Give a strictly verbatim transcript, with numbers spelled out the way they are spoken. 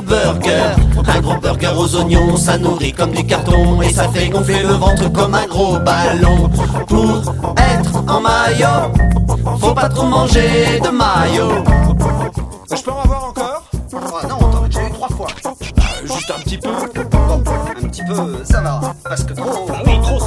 burger. Un gros burger aux oignons, ça nourrit comme du carton et ça fait gonfler le ventre comme un gros ballon. Pour être en maillot, faut pas trop manger de maillot. Je peux en avoir encore? Oh non, t'en as déjà eu trois fois. Bah, juste un petit peu. Bon, un petit peu, ça va. Parce que trop... Ah oui, trop